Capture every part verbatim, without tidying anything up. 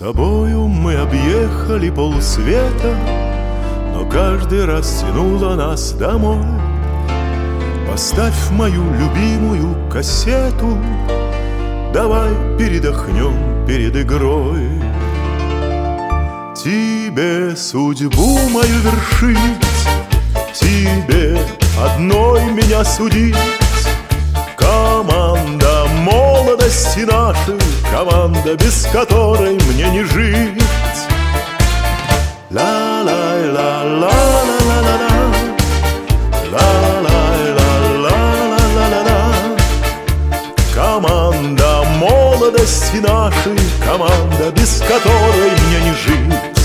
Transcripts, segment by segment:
тобою мы объехали полсвета, но каждый раз тянуло нас домой. Поставь мою любимую кассету, давай передохнем перед игрой. Тебе судьбу мою вершить, тебе одной меня судить. Команда молодости нашей, команда, без которой мне не жить. Ла-лай-ла-ла-ла-ла-ла-ла, ла-лай-ла-ла-ла-ла-ла-ла. Команда молодости нашей, команда, без которой мне не жить.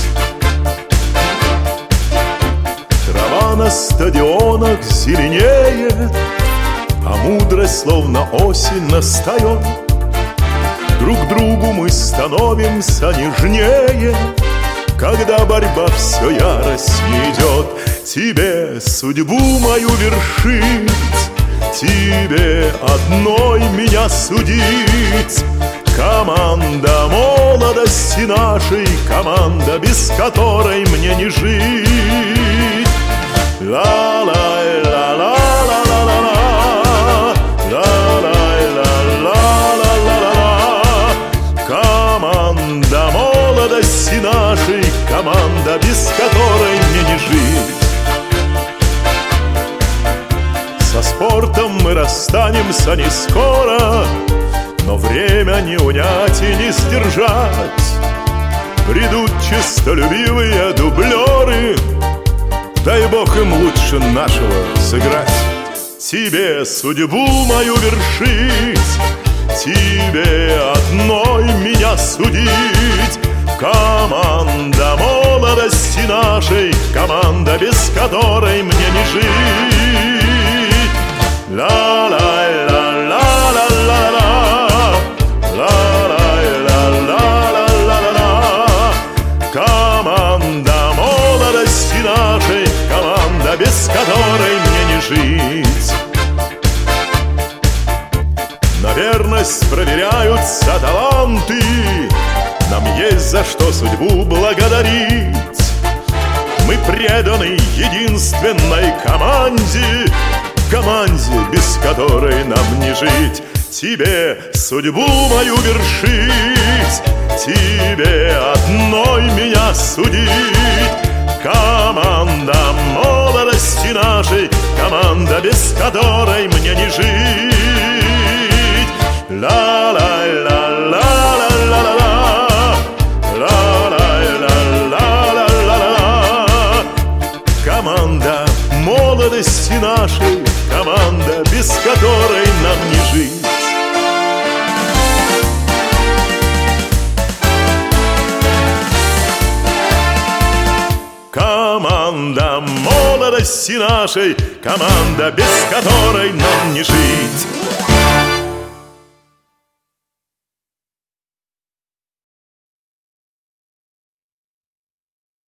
Трава на стадионах зеленеет, а мудрость словно осень настает. Друг другу мы становимся нежнее, когда борьба все яростнее идет. Тебе судьбу мою вершить, тебе одной меня судить. Команда молодости нашей, команда, без которой мне не жить. Ла-лай-ла-ла-ла-ла-ла, ла-лай-ла-ла-ла-ла-ла. Команда молодости нашей, команда, без которой мне не жить. Со спортом мы расстанемся не скоро, но время не унять и не сдержать. Придут честолюбивые дублеры, дай Бог им лучше нашего сыграть. Тебе судьбу мою вершить, тебе одной меня судить. Команда молодости нашей, команда, без которой мне не жить. Ла-лай-ла-ла-ла-ла-ла, ла-лай-ла-ла-ла-ла-ла. Команда молодости нашей, команда, без которой мне не жить. На верность проверяются таланты, нам есть за что судьбу благодарить. Мы преданы единственной команде, команде, без которой нам не жить. Тебе судьбу мою вершить, тебе одной меня судить. Команда молодости нашей, команда, без которой мне не жить. Ла-лай-ла-ла-ла-ла-ла, ла-лай-ла-ла-ла-ла-ла. Команда молодости нашей, команда, без которой нам не жить. Команда молодости нашей, команда, без которой нам не жить.